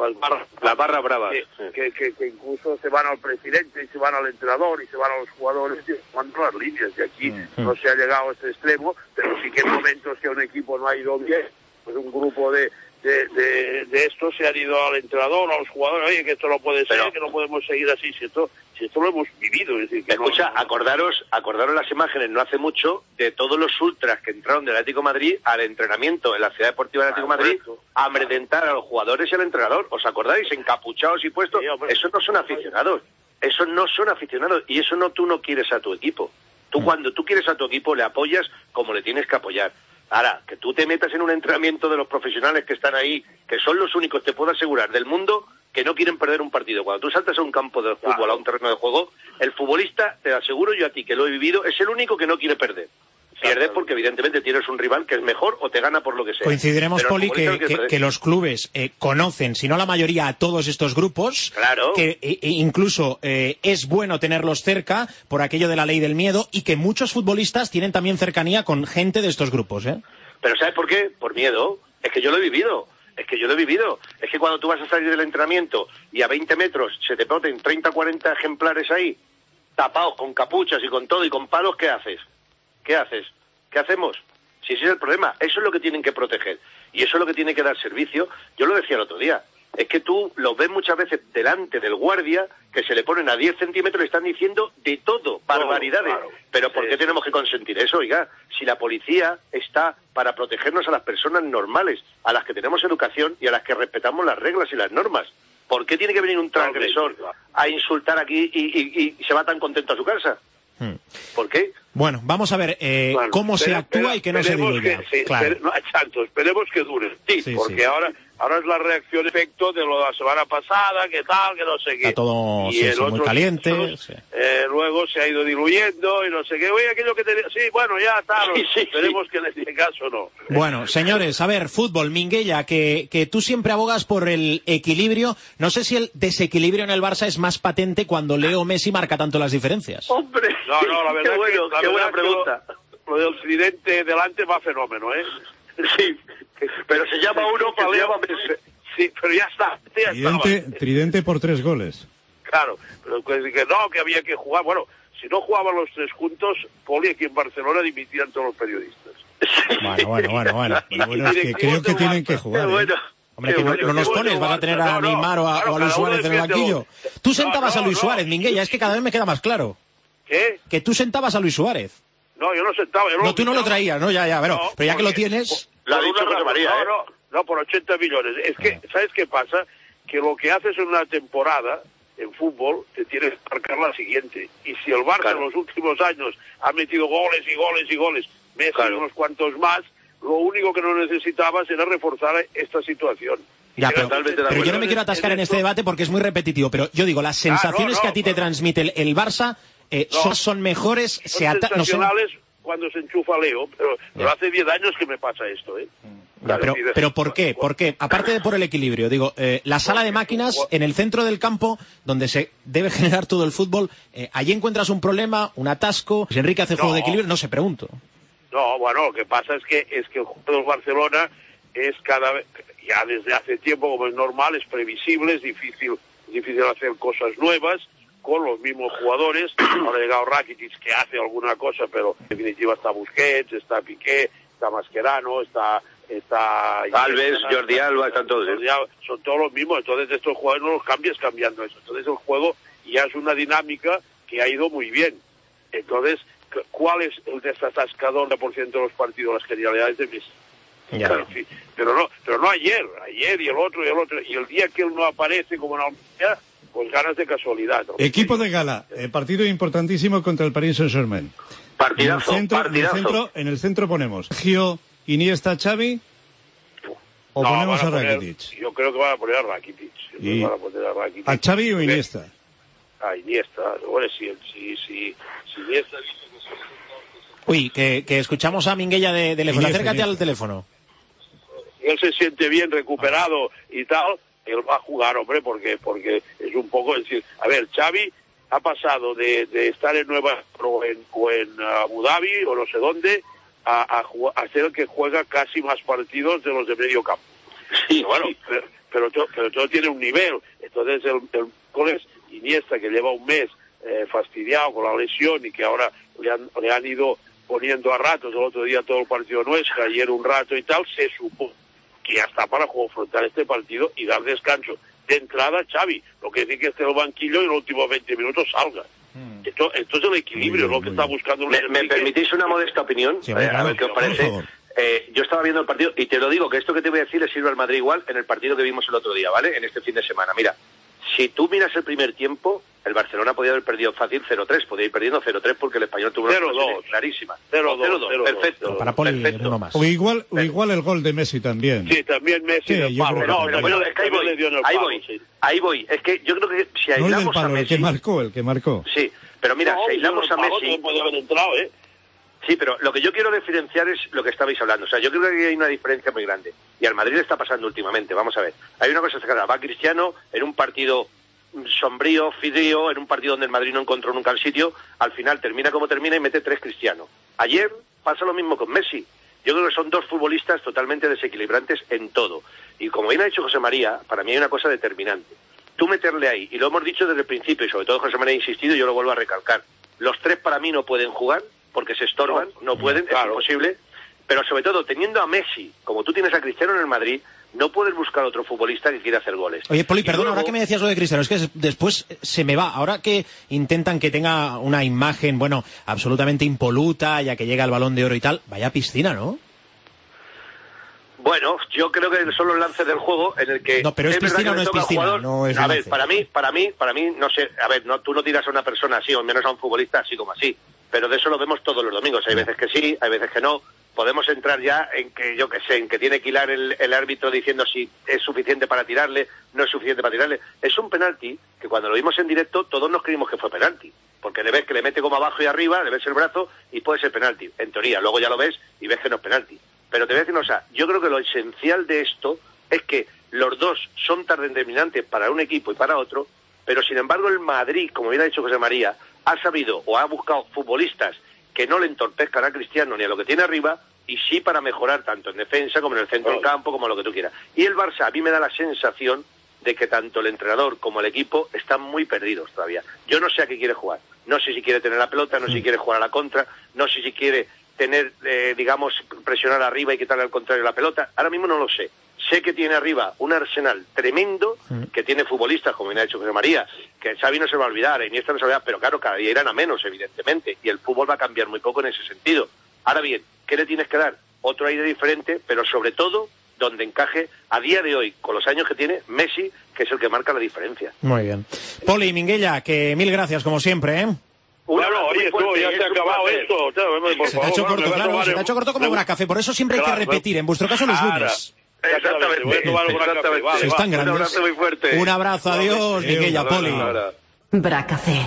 bravas que incluso se van al presidente y se van al entrenador y se van a los jugadores y mandan las líneas. Y aquí no se ha llegado a este extremo, pero sí que en momentos que un equipo no ha ido bien, pues un grupo de estos se han ido al entrenador, a los jugadores, oye, que esto no puede ser, que no podemos seguir así, si esto lo hemos vivido. Es decir, que escucha, acordaros las imágenes no hace mucho de todos los ultras que entraron del Atlético de Madrid al entrenamiento en la Ciudad Deportiva del Atlético de Madrid a amedrentar a los jugadores y al entrenador. ¿Os acordáis? Encapuchados y puestos. Eso no son aficionados. Esos no son aficionados y eso tú no quieres a tu equipo. Tú cuando tú quieres a tu equipo le apoyas como le tienes que apoyar. Ahora, que tú te metas en un entrenamiento de los profesionales que están ahí, que son los únicos, te puedo asegurar, del mundo, que no quieren perder un partido. Cuando tú saltas a un campo de fútbol, a un terreno de juego, el futbolista, te aseguro yo a ti que lo he vivido, es el único que no quiere perder. Pierdes porque evidentemente tienes un rival que es mejor o te gana por lo que sea. Coincidiremos, Poli, que los clubes conocen, si no la mayoría, a todos estos grupos. Claro. Que incluso es bueno tenerlos cerca por aquello de la ley del miedo y que muchos futbolistas tienen también cercanía con gente de estos grupos, ¿eh? Pero ¿sabes por qué? Por miedo. Es que yo lo he vivido. Es que cuando tú vas a salir del entrenamiento y a 20 metros se te ponen 30 o 40 ejemplares ahí, tapados con capuchas y con todo y con palos, ¿qué haces? ¿Qué hacemos? Si ese es el problema, eso es lo que tienen que proteger y eso es lo que tiene que dar servicio. Yo lo decía el otro día, Es que tú los ves muchas veces delante del guardia, que se le ponen a 10 centímetros y están diciendo de todo, barbaridades. Claro. Pero ¿por qué tenemos que consentir eso, oiga? Si la policía está para protegernos a las personas normales, a las que tenemos educación y a las que respetamos las reglas y las normas. ¿Por qué tiene que venir un transgresor a insultar aquí y se va tan contento a su casa? ¿Por qué? Bueno, vamos a ver cómo se actúa y que no se diluya. Exacto, esperemos que dure. Sí, porque ahora es la reacción efecto de lo de la semana pasada, que tal, que no sé qué. Está todo muy caliente. Luego se ha ido diluyendo y no sé qué. Oye, aquello que tenía... Sí, bueno, ya tal. Esperemos que en este caso no. Bueno, señores, a ver, fútbol, Minguella, que tú siempre abogas por el equilibrio. No sé si el desequilibrio en el Barça es más patente cuando Leo Messi marca tanto las diferencias. ¡Hombre! No, la verdad qué buena pregunta. Lo del tridente delante va fenómeno, ¿eh? Sí, pero se llama uno que se llama Messi. Sí, pero ya está. Tridente por 3 goles. Claro, pero que no, que había que jugar. Bueno, si no jugaban los 3 juntos, Poli, aquí en Barcelona dimitían todos los periodistas. Bueno, es que creo que tienen que jugar. Hombre, que no nos pones, vas a tener a Neymar o a Luis Suárez en el banquillo. Tú sentabas a Luis Suárez, Minguella, es que cada vez me queda más claro. ¿Qué? Que tú sentabas a Luis Suárez. No, yo no sentaba. No, tú no lo traías, ¿no? Ya, pero ya que lo tienes... Lo ha dicho José María, No, por 80 millones. Es que, ¿sabes qué pasa? Que lo que haces en una temporada en fútbol te tienes que marcar la siguiente. Y si el Barça en los últimos años ha metido goles y goles y goles, Messi y unos cuantos más, lo único que no necesitabas era reforzar esta situación. Ya, pero yo no me quiero atascar en este debate porque es muy repetitivo, pero yo digo, las sensaciones que a ti te transmite el Barça son mejores, sensacionales cuando se enchufa Leo, pero hace 10 años que me pasa esto, ¿eh? Ya, pero ¿por qué? Porque, aparte de por el equilibrio, digo, la sala de máquinas en el centro del campo, donde se debe generar todo el fútbol, allí encuentras un problema, un atasco, si Enrique hace juego de equilibrio, no sé, pregunto. No, bueno, lo que pasa es que el juego del Barcelona es cada vez, ya desde hace tiempo, como es normal, es previsible, es difícil hacer cosas nuevas con los mismos jugadores. Ahora ha llegado Rakitic, que hace alguna cosa, pero en definitiva está Busquets, está Piqué, está Mascherano, está Alves, Jordi Alba, están todos. Son todos los mismos, entonces estos jugadores no los cambias cambiando eso. Entonces el juego ya es una dinámica que ha ido muy bien. Entonces, ¿cuál es el desatascador de % de los partidos? Las genialidades de Messi. Claro. Sí, pero no ayer y el otro, y el día que él no aparece como en Almería, pues ganas de casualidad, ¿no? Equipo de gala, partido importantísimo contra el Paris Saint-Germain. Partidazo. En el centro ponemos Gio, Iniesta, Xavi, o ponemos a Rakitic. Yo creo que van a poner a Rakitic. ¿A Xavi o Iniesta? A Iniesta. Bueno, si Iniesta... Uy, que escuchamos a Minguella de teléfono. Acércate al teléfono. Él se siente bien recuperado y tal, él va a jugar, hombre, porque es un poco decir, a ver, Xavi ha pasado de estar en Nueva York o en Abu Dhabi o no sé dónde a ser el que juega casi más partidos de los de medio campo. Sí, bueno, pero todo tiene un nivel. Entonces el miércoles Iniesta, que lleva un mes fastidiado con la lesión y que ahora le han ido poniendo a ratos, el otro día todo el partido nuestro, ayer un rato y tal, se supo que ya está para afrontar este partido y dar descanso. De entrada, Xavi, lo que dice que esté en el banquillo y en los últimos 20 minutos salga. Esto es el equilibrio, lo que está buscando. ¿Me permitís una modesta opinión? Sí, a ver qué os parece. Yo estaba viendo el partido y te lo digo, que esto que te voy a decir le sirve al Madrid igual en el partido que vimos el otro día, ¿vale? En este fin de semana. Mira, si tú miras el primer tiempo, el Barcelona podía haber perdido fácil 0-3, podía ir perdiendo 0-3 porque el Español tuvo una situación clarísima. 0-2. Perfecto. Para Poli, uno más. O igual el gol de Messi también. Sí, también Messi del palo. Bueno, es que ahí voy. Es que yo creo que si aislamos a Messi... el que marcó. Sí, pero mira, si aislamos a Messi... podía haber entrado, ¿eh? Sí, pero lo que yo quiero diferenciar es lo que estabais hablando. O sea, yo creo que hay una diferencia muy grande. Y al Madrid le está pasando últimamente. Vamos a ver. Hay una cosa clara. Va Cristiano en un partido sombrío, frío, en un partido donde el Madrid no encontró nunca el sitio. Al final termina como termina y mete 3 Cristiano. Ayer pasa lo mismo con Messi. Yo creo que son 2 futbolistas totalmente desequilibrantes en todo. Y como bien ha dicho José María, para mí hay una cosa determinante. Tú meterle ahí, y lo hemos dicho desde el principio, y sobre todo José María ha insistido, y yo lo vuelvo a recalcar. Los 3 para mí no pueden jugar, porque se estorban, no pueden, claro. Es imposible, pero sobre todo teniendo a Messi, como tú tienes a Cristiano en el Madrid, No puedes buscar otro futbolista que quiera hacer goles. Oye, Poli, perdona, luego... ahora que me decías lo de Cristiano, es que después se me va. Ahora que intentan que tenga una imagen, bueno, absolutamente impoluta, ya que llega el Balón de Oro y tal, vaya piscina, ¿no? Bueno, yo creo que son los lances del juego en el que... No, pero es piscina o no es piscina. No es a ver, para mí, no sé, a ver, tú no tiras a una persona así, o menos a un futbolista así como así, pero de eso lo vemos todos los domingos. Hay veces que sí, hay veces que no. Podemos entrar ya en que, yo qué sé, en que tiene que hilar el árbitro diciendo si es suficiente para tirarle, no es suficiente para tirarle. Es un penalti que cuando lo vimos en directo todos nos creímos que fue penalti, porque le ves que le mete como abajo y arriba, le ves el brazo y puede ser penalti, en teoría. Luego ya lo ves y ves que no es penalti. Pero te voy a decir una cosa, yo creo que lo esencial de esto es que los dos son tan determinantes para un equipo y para otro, pero sin embargo el Madrid, como bien ha dicho José María, ha sabido o ha buscado futbolistas que no le entorpezcan a Cristiano ni a lo que tiene arriba, y sí para mejorar tanto en defensa como en el centro del campo, como lo que tú quieras. Y el Barça, a mí me da la sensación de que tanto el entrenador como el equipo están muy perdidos todavía. Yo no sé a qué quiere jugar. No sé si quiere tener la pelota, no sé si quiere jugar a la contra, no sé si quiere tener, digamos, presionar arriba y quitarle al contrario la pelota. Ahora mismo no lo sé. Sé que tiene arriba un arsenal tremendo, que tiene futbolistas, como bien ha dicho José María, que Xavi no se va a olvidar, Iniesta no se va a olvidar, pero claro, cada día irán a menos, evidentemente, y el fútbol va a cambiar muy poco en ese sentido. Ahora bien, ¿qué le tienes que dar? Otro aire diferente, pero sobre todo donde encaje a día de hoy, con los años que tiene, Messi, que es el que marca la diferencia. Muy bien. Poli, Minguella, que mil gracias, como siempre, ¿eh? Oye, ya se ha acabado esto. Se te ha hecho corto, claro, se te ha hecho corto como Bracafé, por eso siempre hay que repetir, en vuestro caso los lunes. Exactamente. Se están grandes. Un abrazo muy fuerte. Un abrazo, adiós, Minguella, Poli. Bracafé.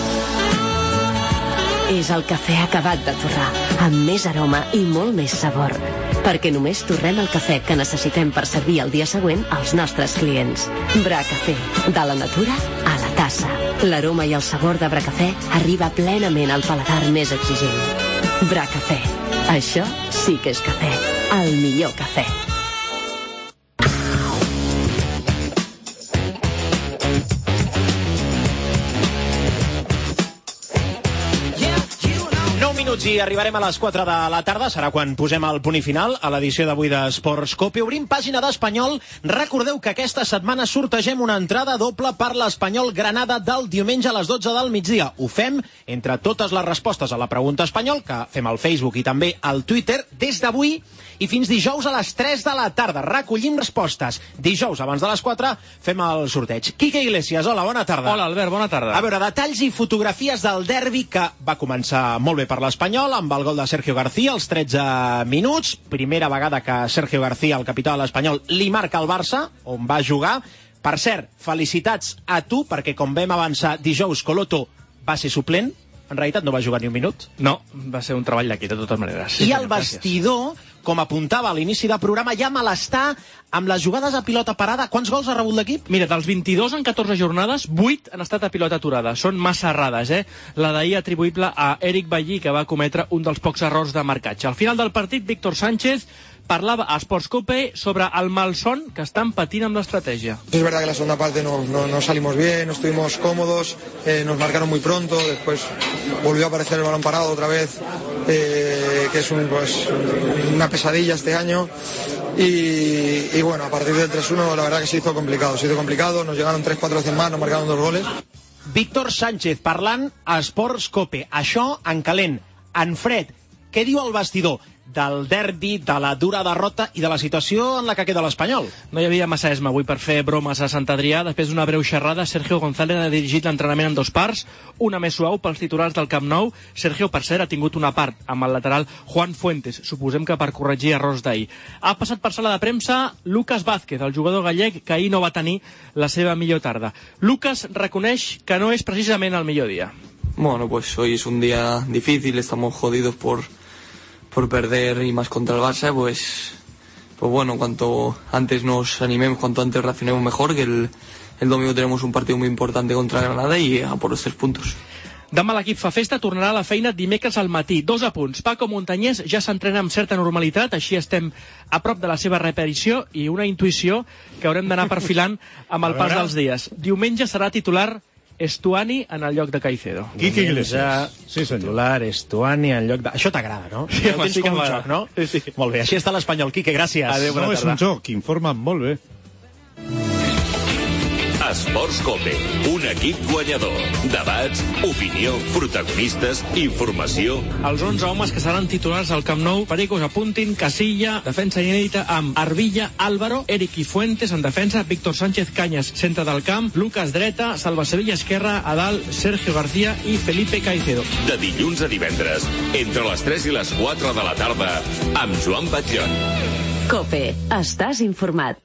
És el cafè acabat de torrar, amb més aroma i molt més sabor. Perquè només torrem el cafè que necessitem per servir el dia següent als nostres clients. Bracafé, de la natura a la tassa. L'aroma i el sabor de Bracafé arriba plenament al paladar més exigent. Bracafé. Això sí que és cafè. El millor cafè. I arribarem a les 4 de la tarda, serà quan posem el punt i final a l'edició d'avui d'Esports Cope. Obrim pàgina d'Espanyol. Recordeu que aquesta setmana sortegem una entrada doble per l'Espanyol Granada del diumenge a les 12 del migdia. Ho fem entre totes les respostes a la pregunta Espanyol, que fem al Facebook i també al Twitter, des d'avui i fins dijous a les 3 de la tarda. Recollim respostes. Dijous, abans de les 4, fem el sorteig. Quique Iglesias, hola, bona tarda. Hola, Albert, bona tarda. A veure, detalls i fotografies del derbi que va començar molt bé per l'Espanyol, amb el gol de Sergio García als 13 minuts. Primera vegada que Sergio García, el capità de l'Espanyol, li marca al Barça, on va jugar. Per cert, felicitats a tu, perquè com vam avançar dijous, Coloto va ser suplent. En realitat no va jugar ni un minut. No, va ser un treball d'aquí, de totes maneres. I al vestidor, com apuntava a l'inici del programa, hi ha malestar amb les jugades a pilota parada. Quants gols ha rebut l'equip? Mira, dels 22 en 14 jornades, 8 han estat a pilota aturada. Són massa errades, eh? La d'ahir atribuïble a Eric Ballí, que va cometre un dels pocs errors de marcatge. Al final del partit, Víctor Sánchez parlava a Sports Cope sobre el malson que estan patint amb l'estratègia. Es verdad que la segunda parte no salimos bien, no estuvimos cómodos, nos marcaron muy pronto, después volvió a aparecer el balón parado otra vez, que es una pesadilla este año. Y bueno, a partir del 3-1 la verdad que se hizo complicado, nos llegaron 3-4 veces más, nos marcaron 2 goles. Víctor Sánchez parlant a Sports Cope. Això en calent, en fred. Què diu el vestidor del derbi, de la dura derrota i de la situació en la que queda l'Espanyol? No hi havia massa esma avui per fer bromes a Sant Adrià. Després d'una breu xerrada, Sergio González ha dirigit l'entrenament en 2 parts, una més suau pels titulars del Camp Nou. Sergio, per cert, ha tingut una part amb el lateral Juan Fuentes, suposem que per corregir errors d'ahir. Ha passat per sala de premsa Lucas Vázquez, el jugador gallec que ahir no va tenir la seva millor tarda. Lucas reconeix que no és precisament el millor dia. Bueno, pues hoy es un día difícil, estamos jodidos por perder y más contra el Barça, pues bueno, cuanto antes nos animemos, cuanto antes reaccionemos mejor, que el domingo tenemos un partido muy importante contra Granada y a por los 3 puntos. Demà l'equip fa festa, tornarà a la feina dimecres al matí. 2 apunts. Paco Montañés ja s'entrena amb certa normalitat, així estem a prop de la seva reaparició, i una intuïció que haurem d'anar perfilant amb el pas dels dies. Diumenge serà titular Estuani en el lloc de Caicedo. Quique Iglesias. Sí, senyor. Titular, Estuani en lloc de... Això t'agrada, no? Sí, ja tens com un joc, no? Sí. Molt bé, així està l'Espanyol. Quique, gràcies. Adéu, no és un joc, informen molt bé. Esports Cope, un equip guanyador. Debats, opinió, protagonistes, informació. Els 11 homes que seran titulars al Camp Nou, Pericos apuntin, Casilla, defensa inèdita amb Arvilla, Álvaro, Eric i Fuentes en defensa, Víctor Sánchez Cañas, centre del camp, Lucas dreta, Salva Sevilla esquerra, a dalt, Sergio García i Felipe Caicedo. De dilluns a divendres, entre les 3 i les 4 de la tarda, amb Joan Batllón. COPE. Estàs informat.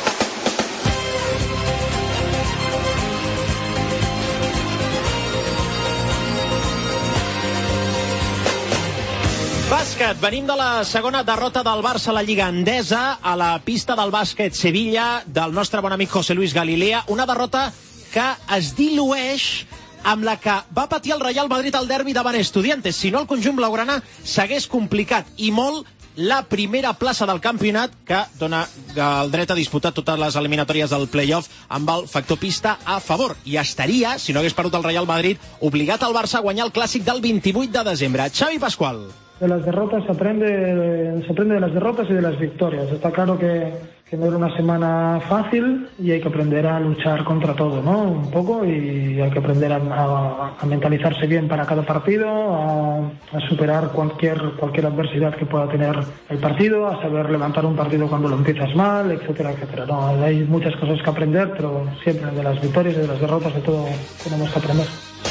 Bàsquet, venim de la segona derrota del Barça a la Lliga Endesa, a la pista del bàsquet Sevilla, del nostre bon amic José Luis Galilea, una derrota que es dilueix amb la que va patir el Real Madrid al derbi davant Estudiantes. Si no, el conjunt blaugrana s'hagués complicat i molt la primera plaça del campionat, que dona el dret a disputar totes les eliminatòries del playoff amb el factor pista a favor. I estaria, si no hagués perdut el Real Madrid, obligat al Barça a guanyar el clàssic del 28 de desembre. Xavi Pascual. De las derrotas se aprende de las derrotas y de las victorias. Está claro que no era una semana fácil y hay que aprender a luchar contra todo, ¿no? Un poco, y hay que aprender a mentalizarse bien para cada partido, a superar cualquier adversidad que pueda tener el partido, a saber levantar un partido cuando lo empiezas mal, etcétera, etcétera. No, hay muchas cosas que aprender, pero siempre de las victorias y de las derrotas de todo tenemos que aprender.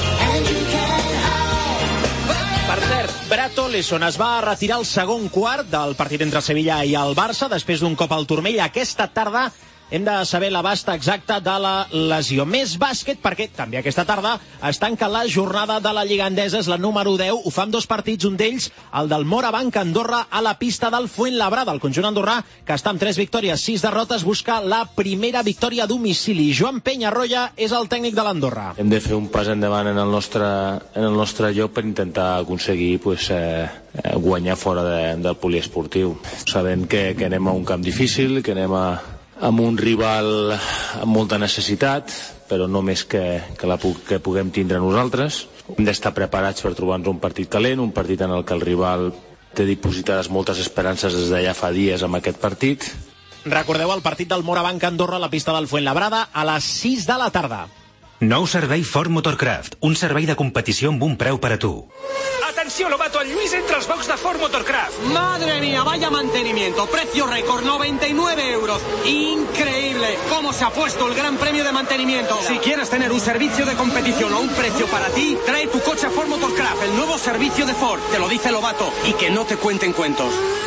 Per cert, Brad Oleson es va retirar al segon quart del partit entre Sevilla i el Barça després d'un cop al turmell. Aquesta tarda hem de saber l'abast exacte de la lesió. Més bàsquet, perquè també aquesta tarda es tanca la jornada de la Lliga Endesa, és la número 10, ho fa amb 2 partits, un d'ells, el del Morabanc Andorra, a la pista del Fuenlabrada. El conjunt andorrà, que està amb 3 victòries, 6 derrotes, busca la primera victòria a domicili. Joan Peñarroya és el tècnic de l'Andorra. Hem de fer un pas endavant en el nostre lloc per intentar aconseguir guanyar fora del poliesportiu. Sabent que anem a un camp difícil, que anem amb un rival amb molta necessitat, però no més que puguem tindre nosaltres. Hem d'estar preparats per trobar-nos un partit calent, un partit en el que el rival té dipositades moltes esperances des de ja fa dies amb aquest partit. Recordeu el partit del Morabanc Andorra a la pista del Fuenlabrada a les 6 de la tarda. Nou servei Ford Motorcraft, un servei de competició amb un preu per a tu. Atenció, Lobato, al Lluís entre els box de Ford Motorcraft. ¡Madre mía, vaya mantenimiento! Precio récord, 99 euros. ¡Increíble! ¿Cómo se ha puesto el gran premio de mantenimiento? Si quieres tener un servicio de competición o un precio para ti, trae tu coche a Ford Motorcraft, el nuevo servicio de Ford. Te lo dice Lobato. Y que no te cuenten cuentos.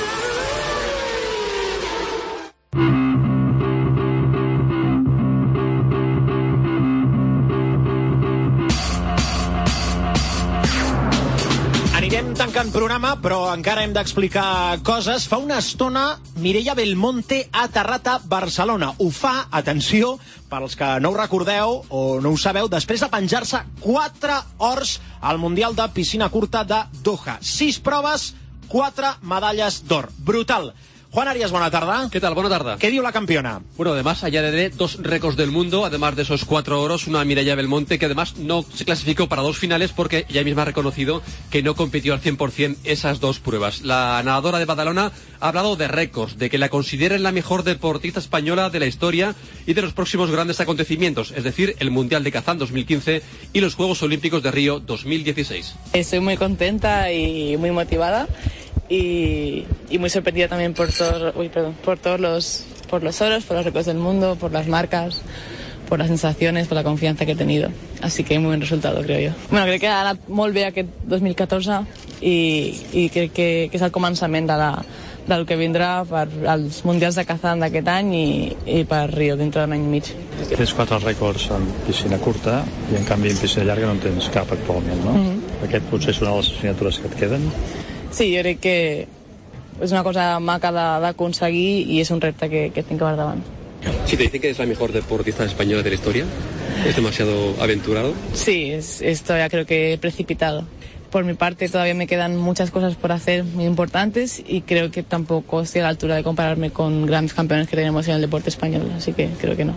Anirem tancant programa, però encara hem d'explicar coses. Fa una estona, Mireia Belmonte ha aterrat a Barcelona. Ho fa, atenció, pels que no ho recordeu o no ho sabeu, després de penjar-se 4 ors al Mundial de Piscina Curta de Doha. 6 proves, 4 medalles d'or. Brutal. Juan Arias, buena tarde. ¿Qué tal? Buena tarde. ¿Qué dio la campeona? Bueno, además añadiré 2 récords del mundo, además de esos 4 oros, una Mireia Belmonte que además no se clasificó para 2 finales porque ella misma ha reconocido que no compitió al 100% esas 2 pruebas. La nadadora de Badalona ha hablado de récords, de que la consideren la mejor deportista española de la historia y de los próximos grandes acontecimientos, es decir, el Mundial de Kazán 2015 y los Juegos Olímpicos de Río 2016. Estoy muy contenta y muy motivada. Y muy sorprendida también por todos los oros, por los récords del mundo, por las marcas, por las sensaciones, por la confianza que he tenido. Así que muy buen resultado, creo yo. Bueno, crec que ha anat molt bé aquest 2014 i crec que és el començament del que vindrà per als Mundials de Kazán d'aquest any i per Rio dintre d'un any i mig. Tens 4 rècords en piscina curta i en canvi en piscina llarga no en tens cap actualment, no? Aquest potser és una de les assignatures que et queden? Sí, jo crec que és una cosa maca d'aconseguir i és un repte que tinc per davant. Si te dicen que es la mejor deportista española de la historia, ¿es demasiado aventurado? Sí, esto ya creo que precipitado. Por mi parte todavía me quedan muchas cosas por hacer muy importantes y creo que tampoco estoy a la altura de compararme con grandes campeones que tenemos en el deporte español, así que creo que no.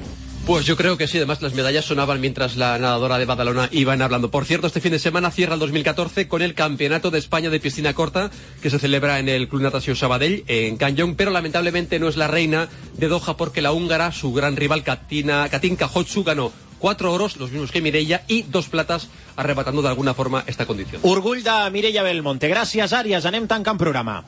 Pues yo creo que sí, además las medallas sonaban mientras la nadadora de Badalona iban hablando. Por cierto, este fin de semana cierra el 2014 con el Campeonato de España de Piscina Corta, que se celebra en el Club Natació Sabadell, en Cañón, pero lamentablemente no es la reina de Doha porque la húngara, su gran rival Katinka Hoxha, ganó 4 oros, los mismos que Mireia, y 2 platas, arrebatando de alguna forma esta condición. Orgull de Mireia Belmonte. Gràcies, Àries. Anem tancant programa.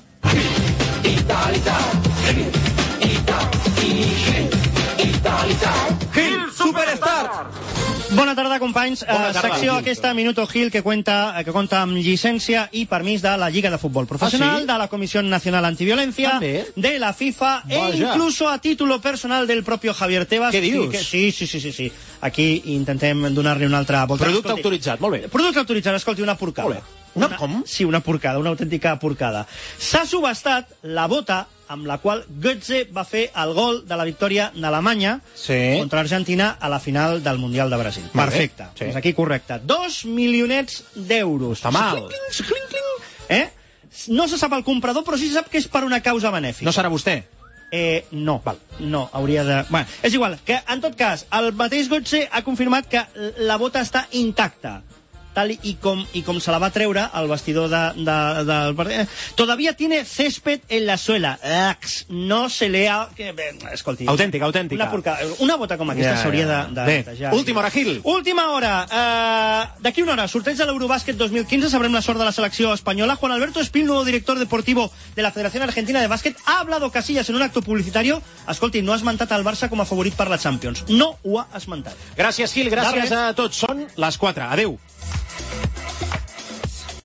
Gil Superstar. Bona tarda, companys. Secció aquesta, Minuto Gil, que compta amb llicència i permís de la Lliga de Futbol Professional, de la Comissió Nacional Antiviolencia, de la FIFA e incluso a título personal del propio Javier Tebas. Què dius? Sí. Aquí intentem donar-li una altra volta. Producte autoritzat, molt bé. Producte autoritzat, escolti, una porcada. Com? Sí, una porcada, una autèntica porcada. S'ha subestat la bota amb la qual Götze va fer el gol de la victòria d'Alemanya contra Argentina a la final del Mundial de Brasil. Perfecte. Doncs aquí correcte. 2 milionets d'euros. Està mal. No se sap el comprador, però sí se sap que és per una causa benèfica. No serà vostè? No, hauria de... Bueno, és igual, que en tot cas, el mateix Götze ha confirmat que la bota està intacta, tal y com se la va a treure al vestidor del partit. Todavía tiene césped en la suela. No se le ha... Escolti. Autèntica. Una bota com aquesta s'hauria de netejar. Última hora, Gil. Última hora. D'aquí una hora, sorteig de l'Eurobàsquet 2015, sabrem la sort de la selecció espanyola. Juan Alberto Espil, nuevo director deportivo de la Federación Argentina de Básquet, ha hablado Casillas en un acto publicitario. Escolti, no ha esmentat el Barça com a favorit per la Champions. No ho ha esmentat. Gràcies, Gil. Gràcies a tots. Són les 4. Adéu.